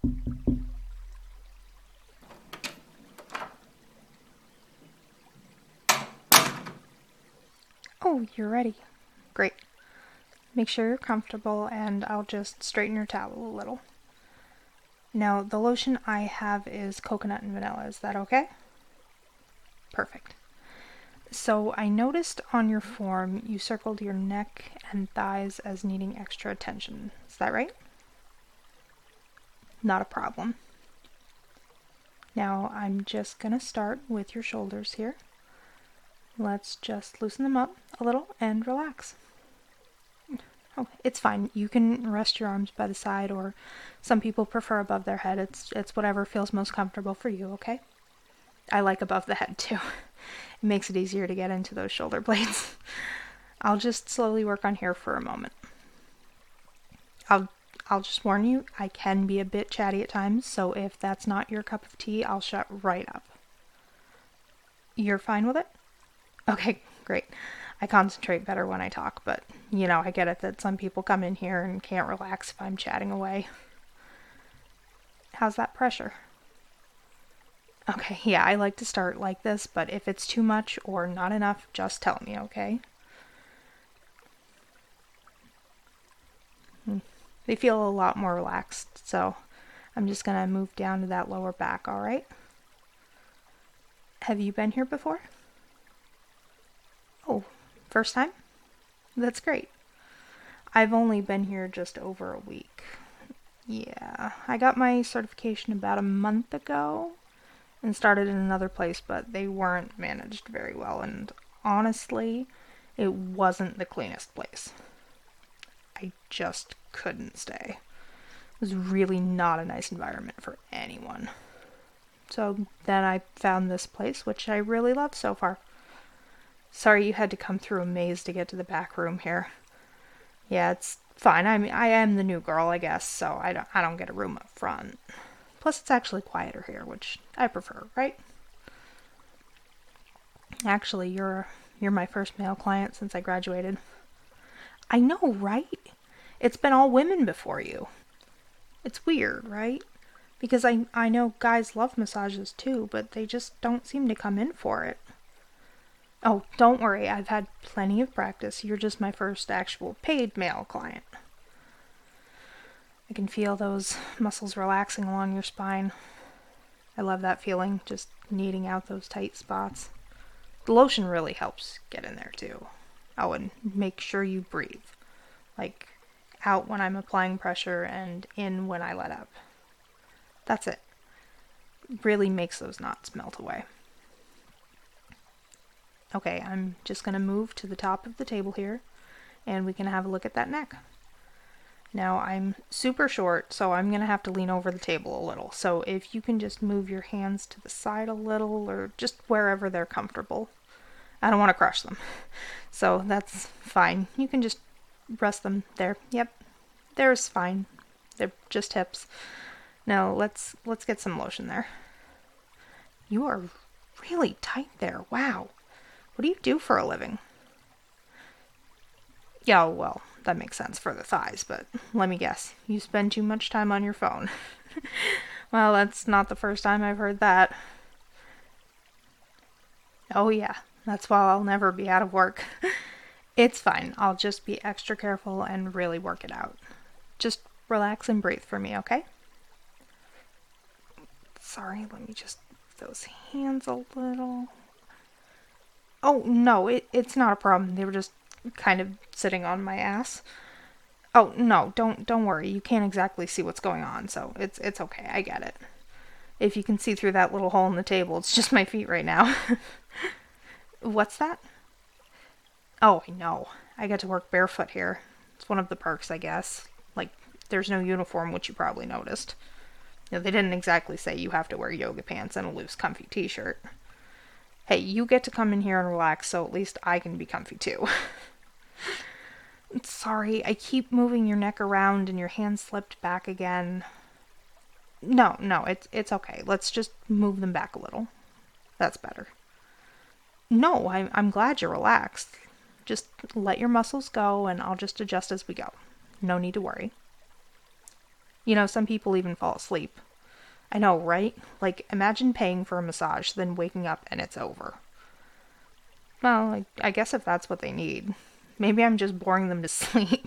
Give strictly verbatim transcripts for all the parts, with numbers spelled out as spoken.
Oh, you're ready. Great. Make sure you're comfortable and I'll just straighten your towel a little. Now, the lotion I have is coconut and vanilla. Is that okay? Perfect. So I noticed on your form you circled your neck and thighs as needing extra attention. Is that right? Not a problem. Now I'm just going to start with your shoulders here. Let's just loosen them up a little and relax. Oh, it's fine. You can rest your arms by the side, or some people prefer above their head. It's it's whatever feels most comfortable for you, okay? I like above the head too. It makes it easier to get into those shoulder blades. I'll just slowly work on here for a moment. I'll I'll just warn you, I can be a bit chatty at times, so if that's not your cup of tea, I'll shut right up. You're fine with it? Okay, great. I concentrate better when I talk, but, you know, I get it that some people come in here and can't relax if I'm chatting away. How's that pressure? Okay, yeah, I like to start like this, but if it's too much or not enough, just tell me, okay? They feel a lot more relaxed, so I'm just gonna move down to that lower back, alright? Have you been here before? Oh, first time? That's great. I've only been here just over a week. Yeah, I got my certification about a month ago and started in another place, but they weren't managed very well, and honestly, it wasn't the cleanest place. I just couldn't stay. It was really not a nice environment for anyone. So then I found this place, which I really love so far. Sorry you had to come through a maze to get to the back room here. Yeah, it's fine. I mean, I am the new girl, I guess, so I don't, I don't get a room up front. Plus, it's actually quieter here, which I prefer, right? Actually, you're you're my first male client since I graduated. I know, right? It's been all women before you. It's weird, right? Because I I know guys love massages too, but they just don't seem to come in for it. Oh, don't worry, I've had plenty of practice. You're just my first actual paid male client. I can feel those muscles relaxing along your spine. I love that feeling, just kneading out those tight spots. The lotion really helps get in there too. Oh, and make sure you breathe. Like, out when I'm applying pressure and in when I let up. That's it. Really makes those knots melt away. Okay, I'm just going to move to the top of the table here, and we can have a look at that neck. Now, I'm super short, so I'm going to have to lean over the table a little. So if you can just move your hands to the side a little, or just wherever they're comfortable. I don't want to crush them. So that's fine. You can just rest them there. Yep, there's fine. They're just hips. Now, let's let's get some lotion there. You are really tight there. Wow. What do you do for a living? Yeah, well, that makes sense for the thighs, but let me guess. You spend too much time on your phone. Well, that's not the first time I've heard that. Oh yeah, that's why I'll never be out of work. It's fine. I'll just be extra careful and really work it out. Just relax and breathe for me, okay? Sorry, let me just move those hands a little. Oh, no, it, it's not a problem. They were just kind of sitting on my ass. Oh, no, don't don't worry. You can't exactly see what's going on, so it's it's okay. I get it. If you can see through that little hole in the table, it's just my feet right now. What's that? Oh, I know. I get to work barefoot here. It's one of the perks, I guess. Like, there's no uniform, which you probably noticed. You know, they didn't exactly say you have to wear yoga pants and a loose, comfy t-shirt. Hey, you get to come in here and relax, so at least I can be comfy too. Sorry, I keep moving your neck around and your hand slipped back again. No, no, it's it's okay. Let's just move them back a little. That's better. No, I'm, I'm glad you're relaxed. Just let your muscles go and I'll just adjust as we go. No need to worry. You know, some people even fall asleep. I know, right? Like, imagine paying for a massage, then waking up and it's over. Well, I, I guess if that's what they need. Maybe I'm just boring them to sleep.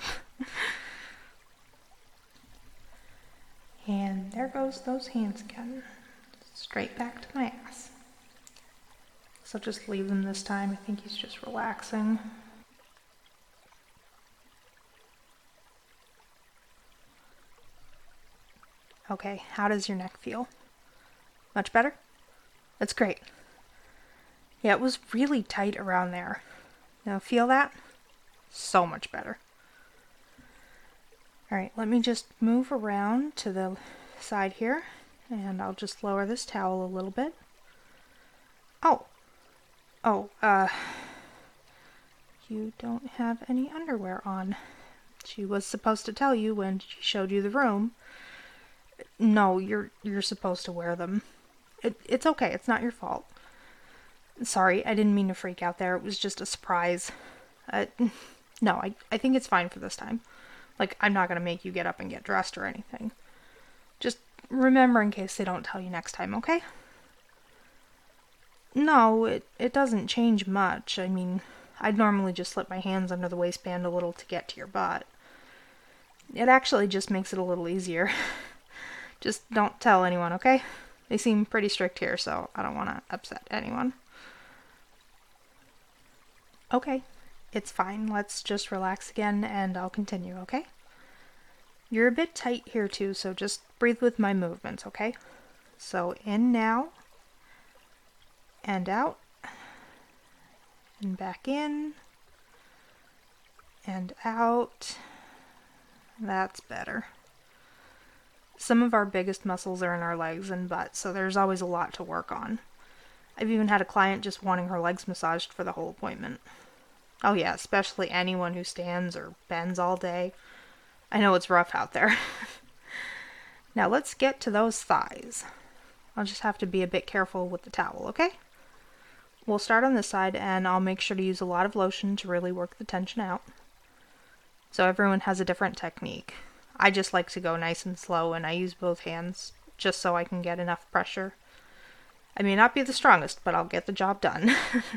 And there goes those hands again. Straight back to my ass. So just leave them this time. I think he's just relaxing. Okay, how does your neck feel? Much better? That's great. Yeah, it was really tight around there. Now feel that? So much better. Alright, let me just move around to the side here, and I'll just lower this towel a little bit. Oh! Oh, uh... you don't have any underwear on. She was supposed to tell you when she showed you the room. No, you're you're supposed to wear them. It, it's okay, it's not your fault. Sorry, I didn't mean to freak out there. It was just a surprise. Uh, no, I, I think it's fine for this time. Like, I'm not going to make you get up and get dressed or anything. Just remember in case they don't tell you next time, okay? No, it, it doesn't change much. I mean, I'd normally just slip my hands under the waistband a little to get to your butt. It actually just makes it a little easier. Just don't tell anyone, okay? They seem pretty strict here, so I don't want to upset anyone. Okay, it's fine. Let's just relax again and I'll continue, okay? You're a bit tight here too, so just breathe with my movements, okay? So in now, and out, and back in, and out. That's better. Some of our biggest muscles are in our legs and butt, so there's always a lot to work on. I've even had a client just wanting her legs massaged for the whole appointment. Oh yeah, especially anyone who stands or bends all day. I know it's rough out there. Now let's get to those thighs. I'll just have to be a bit careful with the towel, okay? We'll start on this side and I'll make sure to use a lot of lotion to really work the tension out. So everyone has a different technique. I just like to go nice and slow and I use both hands just so I can get enough pressure. I may not be the strongest, but I'll get the job done.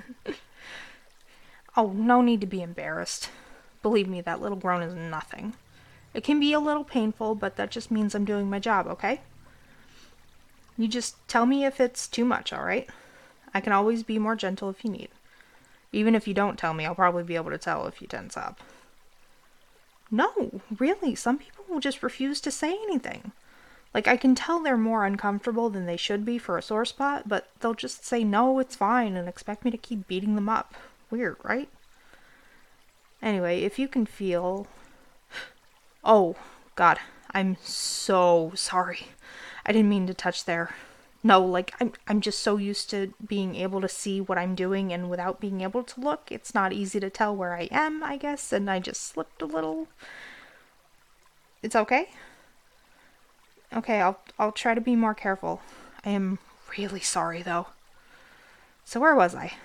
Oh, no need to be embarrassed. Believe me, that little groan is nothing. It can be a little painful, but that just means I'm doing my job, okay? You just tell me if it's too much, alright? I can always be more gentle if you need. Even if you don't tell me, I'll probably be able to tell if you tense up. No, really, some people will just refuse to say anything. Like, I can tell they're more uncomfortable than they should be for a sore spot, but they'll just say, no, it's fine, and expect me to keep beating them up. Weird, right? Anyway, if you can feel... Oh, God, I'm so sorry. I didn't mean to touch there. No, like, I'm, I'm just so used to being able to see what I'm doing, and without being able to look, it's not easy to tell where I am, I guess, and I just slipped a little. It's okay? Okay, I'll, I'll try to be more careful. I am really sorry, though. So where was I?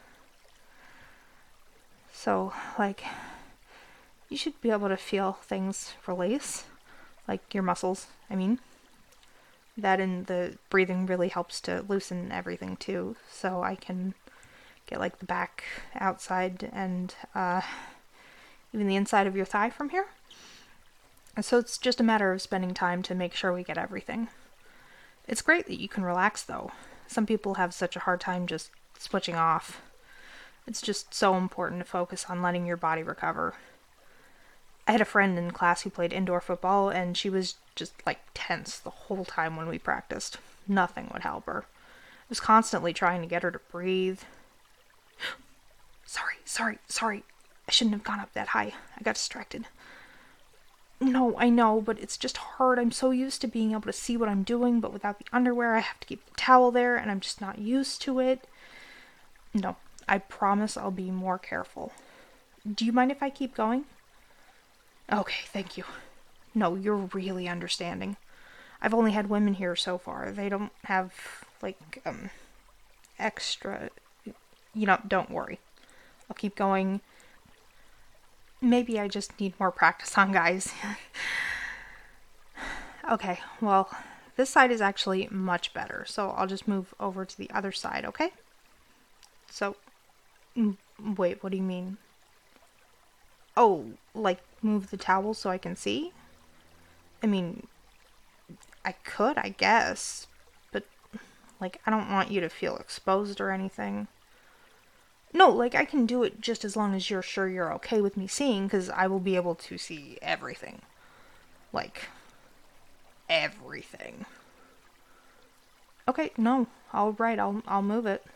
So, like, you should be able to feel things release, like your muscles, I mean. That and the breathing really helps to loosen everything too, so I can get like the back, outside, and uh, even the inside of your thigh from here. So it's just a matter of spending time to make sure we get everything. It's great that you can relax though. Some people have such a hard time just switching off. It's just so important to focus on letting your body recover. I had a friend in class who played indoor football, and she was just, like, tense the whole time when we practiced. Nothing would help her. I was constantly trying to get her to breathe. Sorry, sorry, sorry. I shouldn't have gone up that high. I got distracted. No, I know, but it's just hard. I'm so used to being able to see what I'm doing, but without the underwear, I have to keep the towel there, and I'm just not used to it. No, I promise I'll be more careful. Do you mind if I keep going? Okay, thank you. No, you're really understanding. I've only had women here so far. They don't have, like, um, extra... You know, don't worry. I'll keep going. Maybe I just need more practice on guys. Okay, well, this side is actually much better, so I'll just move over to the other side, okay? So, mm, wait, what do you mean? Oh, like move the towel so I can see? I mean, I could, I guess, but like, I don't want you to feel exposed or anything. No, like, I can do it just as long as you're sure you're okay with me seeing, because I will be able to see everything. Like, everything. Okay, no, all right, I'll, I'll move it.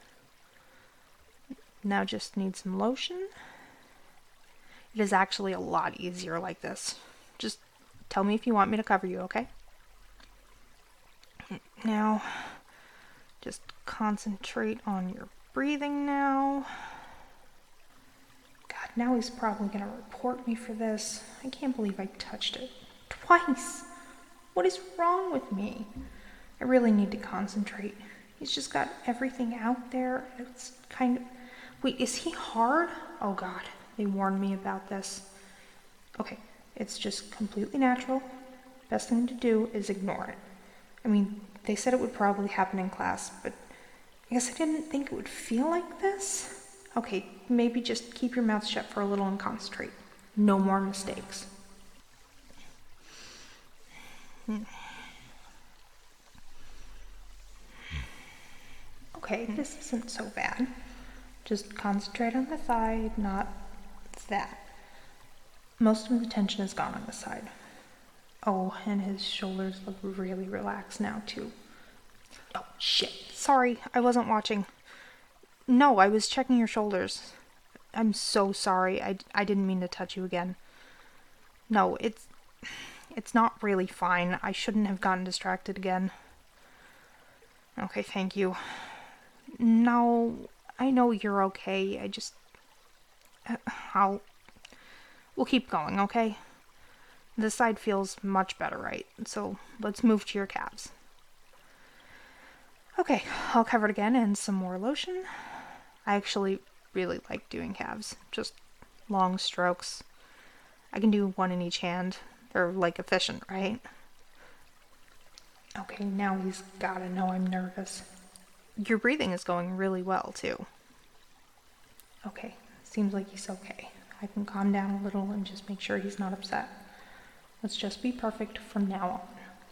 Now just need some lotion. It is actually a lot easier like this. Just tell me if you want me to cover you, okay? Now, just concentrate on your breathing now. God, now he's probably going to report me for this. I can't believe I touched it. Twice! What is wrong with me? I really need to concentrate. He's just got everything out there. It's kind of... Wait, is he hard? Oh God, they warned me about this. Okay, it's just completely natural. Best thing to do is ignore it. I mean, they said it would probably happen in class, but I guess I didn't think it would feel like this. Okay, maybe just keep your mouth shut for a little and concentrate. No more mistakes. Okay, this isn't so bad. Just concentrate on the thigh, not that. Most of the tension is gone on this side. Oh, and his shoulders look really relaxed now, too. Oh, shit. Sorry, I wasn't watching. No, I was checking your shoulders. I'm so sorry. I, I didn't mean to touch you again. No, it's... It's not really fine. I shouldn't have gotten distracted again. Okay, thank you. No, I know you're okay. I just... I'll... We'll keep going, okay? This side feels much better, right? So let's move to your calves. Okay, I'll cover it again and some more lotion. I actually really like doing calves. Just long strokes. I can do one in each hand. They're like efficient, right? Okay, now he's gotta know I'm nervous. Your breathing is going really well, too. Okay, seems like he's okay. I can calm down a little and just make sure he's not upset. Let's just be perfect from now on.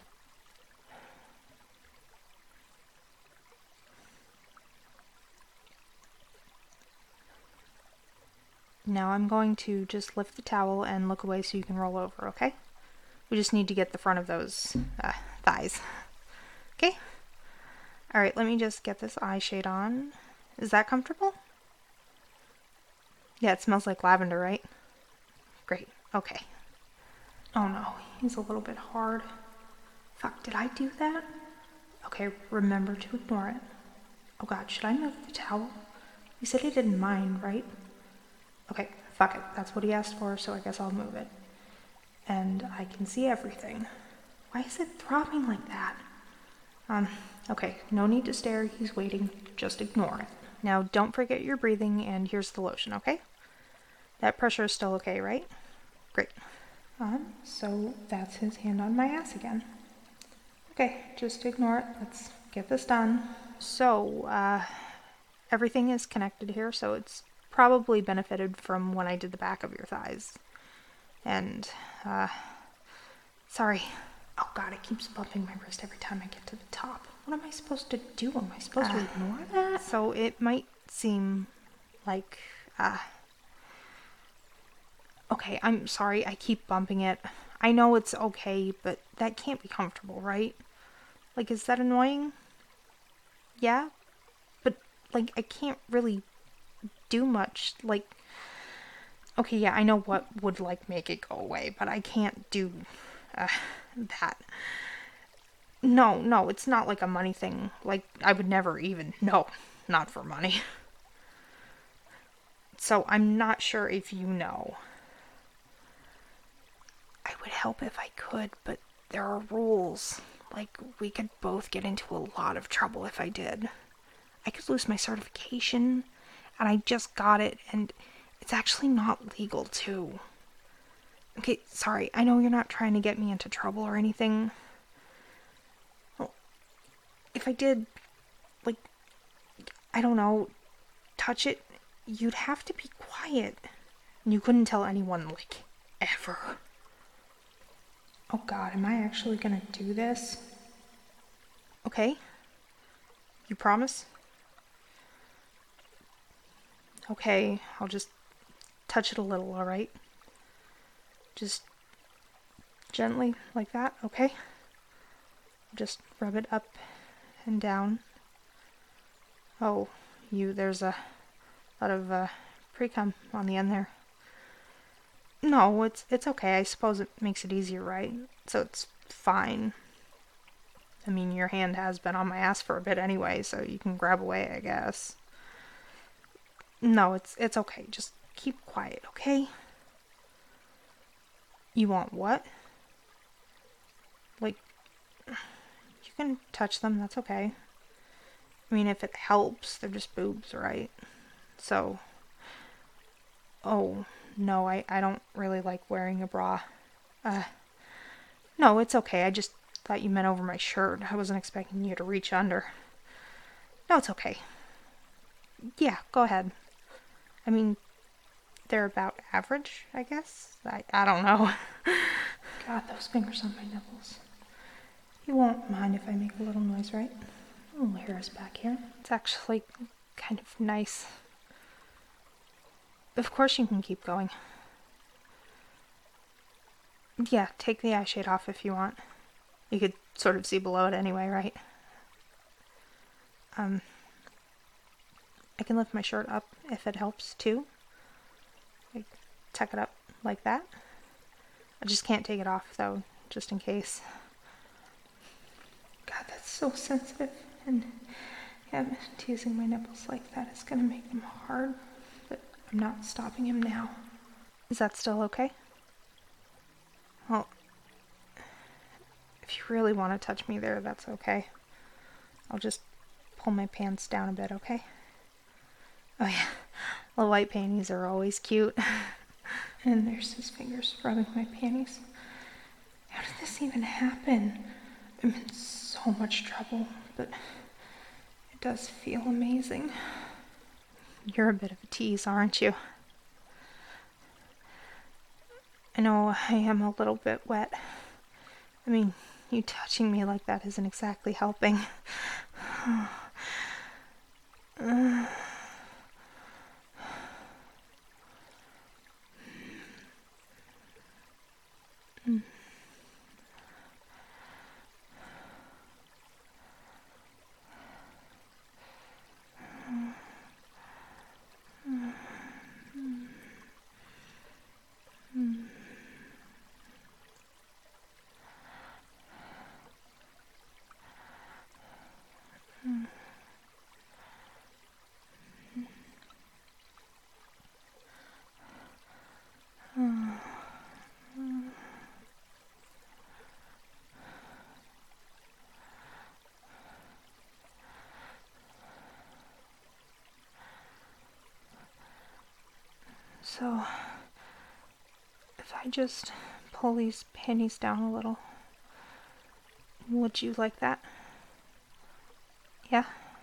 Now I'm going to just lift the towel and look away so you can roll over, okay? We just need to get the front of those uh, thighs. Okay? Alright, let me just get this eye shade on. Is that comfortable? Yeah, it smells like lavender, right? Great. Okay. Oh no, he's a little bit hard. Fuck, did I do that? Okay, remember to ignore it. Oh God, should I move the towel? He said he didn't mind, right? Okay, fuck it. That's what he asked for, so I guess I'll move it. And I can see everything. Why is it throbbing like that? Um, okay, no need to stare. He's waiting. Just ignore it. Now, don't forget your breathing, and here's the lotion, okay? That pressure is still okay, right? Great. Um, so that's his hand on my ass again. Okay, just ignore it. Let's get this done. So, uh, everything is connected here, so it's probably benefited from when I did the back of your thighs. And, uh, sorry. Oh God, it keeps bumping my wrist every time I get to the top. What am I supposed to do? Am I supposed uh, to ignore that? So it might seem like, uh, okay, I'm sorry, I keep bumping it. I know it's okay, but that can't be comfortable, right? Like, is that annoying? Yeah? But, like, I can't really do much. Like, okay, yeah, I know what would, like, make it go away, but I can't do uh, that. No, no, it's not like a money thing. Like, I would never even, no, not for money. So, I'm not sure if you know. I would help if I could, but there are rules. Like, we could both get into a lot of trouble if I did. I could lose my certification, and I just got it, and it's actually not legal, too. Okay, sorry, I know you're not trying to get me into trouble or anything, I did, like, I don't know, touch it, you'd have to be quiet. And you couldn't tell anyone, like, ever. Oh God, am I actually gonna do this? Okay. You promise? Okay, I'll just touch it a little, alright? Just gently, like that, okay? Just rub it up and down. Oh, you, there's a lot of uh, pre-cum on the end there. No, it's it's okay. I suppose it makes it easier, right? So it's fine. I mean, your hand has been on my ass for a bit anyway, so you can grab away, I guess. No, it's it's okay. Just keep quiet, okay? You want what? Like, you can touch them, that's okay. I mean, if it helps, they're just boobs, right? So, oh, no, I, I don't really like wearing a bra. Uh, no, it's okay. I just thought you meant over my shirt. I wasn't expecting you to reach under. No, it's okay. Yeah, go ahead. I mean, they're about average, I guess? I, I don't know. God, those fingers on my nipples. You won't mind if I make a little noise, right? A little hairs back here. It's actually kind of nice. Of course you can keep going. Yeah, take the eye shade off if you want. You could sort of see below it anyway, right? Um, I can lift my shirt up if it helps too. Like, tuck it up like that. I just can't take it off though, just in case. God, that's so sensitive. And yeah, teasing my nipples like that is gonna make them hard. But I'm not stopping him now. Is that still okay? Well, if you really want to touch me there, that's okay. I'll just pull my pants down a bit, okay? Oh yeah, the white panties are always cute. And there's his fingers rubbing my panties. How did this even happen? I'm in so much trouble, but it does feel amazing. You're a bit of a tease, aren't you? I know I am a little bit wet. I mean, you touching me like that isn't exactly helping. uh. mm. So, if I just pull these panties down a little, would you like that? Yeah?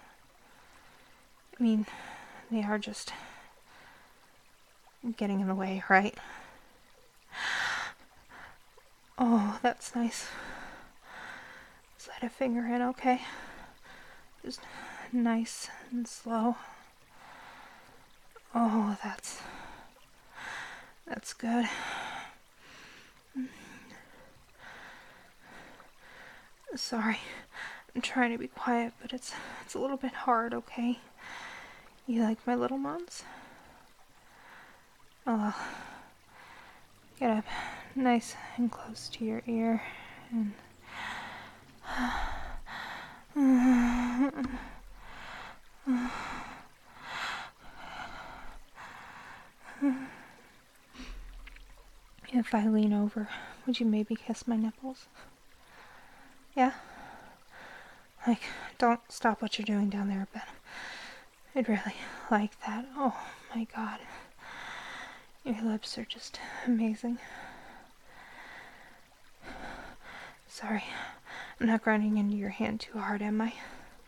I mean, they are just getting in the way, right? Oh, that's nice. Slide a finger in, okay? Just nice and slow. Oh, that's... that's good. Sorry, I'm trying to be quiet, but it's it's a little bit hard, okay? You like my little ones? Oh, well. Get up nice and close to your ear and... If I lean over, would you maybe kiss my nipples? Yeah? Like, don't stop what you're doing down there, but I'd really like that. Oh my God. Your lips are just amazing. Sorry, I'm not grinding into your hand too hard, am I?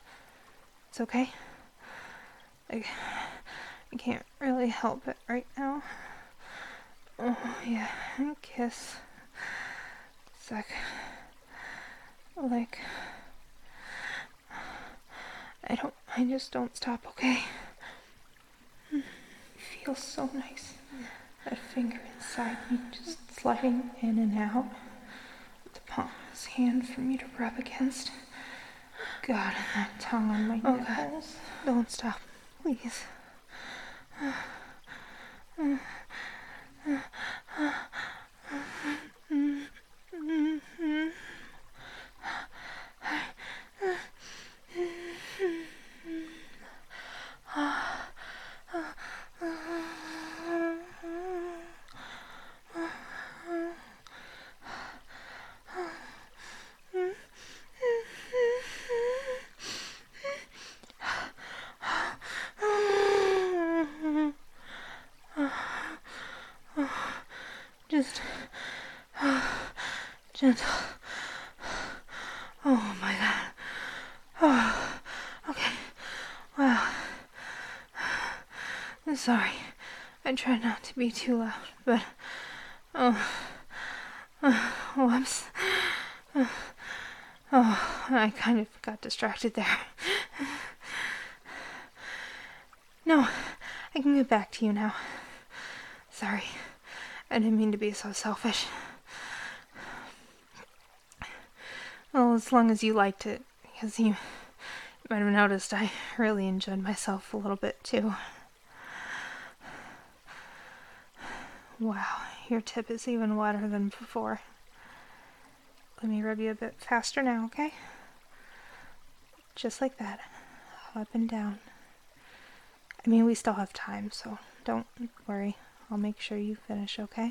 It's okay. I, I can't really help it right now. Oh, yeah. Kiss. Sec. Like. I don't. I just don't stop, okay? It feels so nice. That finger inside me just sliding in and out. The palm of his hand for me to rub against. God, and that tongue on my oh, nipples. God. Don't stop, please. Just gentle. Oh my God. Oh, okay. Wow. I'm sorry. I try not to be too loud, but oh, oh whoops. Oh, I kind of got distracted there. No, I can get back to you now. Sorry. I didn't mean to be so selfish. Well, as long as you liked it, because you might have noticed I really enjoyed myself a little bit too. Wow, your tip is even wetter than before. Let me rub you a bit faster now, okay? Just like that. Up and down. I mean, we still have time, so don't worry. I'll make sure you finish, okay?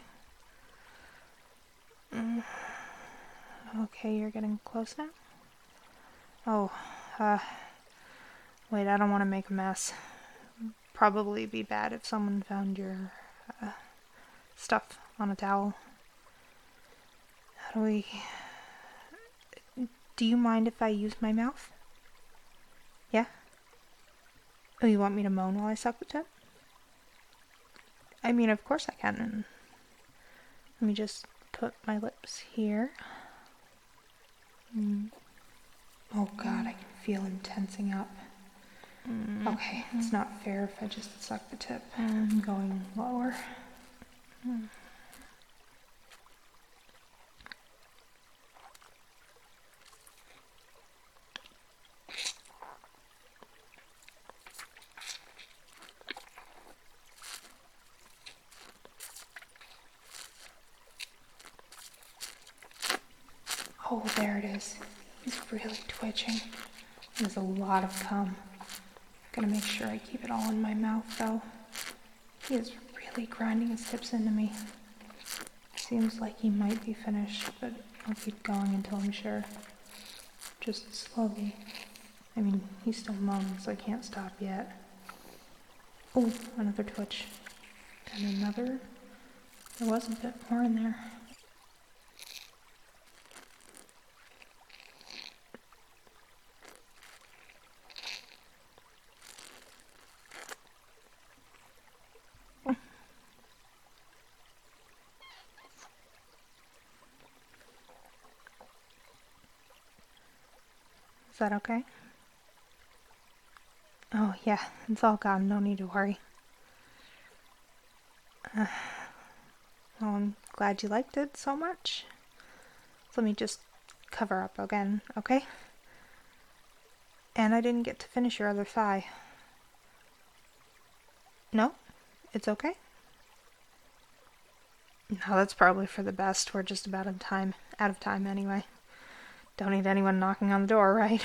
Mm. Okay, you're getting close now? Oh, uh, wait, I don't want to make a mess. Probably be bad if someone found your uh, stuff on a towel. How do we... Do you mind if I use my mouth? Yeah? Oh, you want me to moan while I suck the tip? I mean, of course I can. And let me just put my lips here. Mm. Oh God, I can feel him tensing up. Mm. Okay, it's not fair if I just suck the tip. I'm going lower. Mm. Oh, there it is. He's really twitching. There's a lot of cum. Gotta make sure I keep it all in my mouth, though. He is really grinding his tips into me. Seems like he might be finished, but I'll keep going until I'm sure. Just slowly. I mean, he's still moaning, so I can't stop yet. Oh, another twitch. And another. There was a bit more in there. Is that okay? Oh, yeah, it's all gone. No need to worry. Uh, well, I'm glad you liked it so much. So let me just cover up again, okay? And I didn't get to finish your other thigh. No? It's okay? No, that's probably for the best. We're just about out of time. Out of time anyway. Don't need anyone knocking on the door, right?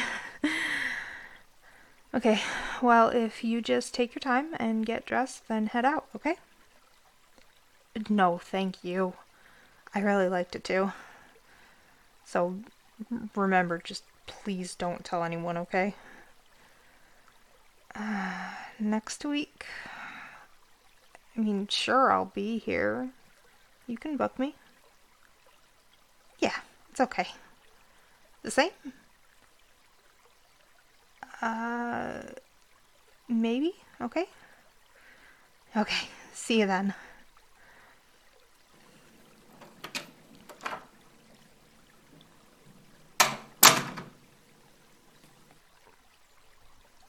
Okay, well, if you just take your time and get dressed, then head out, okay? No, thank you. I really liked it too. So, remember, just please don't tell anyone, okay? Uh, next week? I mean, sure, I'll be here. You can book me. Yeah, it's okay. The same? Uh, maybe? Okay. Okay, see you then.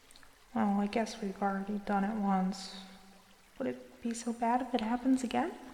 Well, I guess we've already done it once. Would it be so bad if it happens again?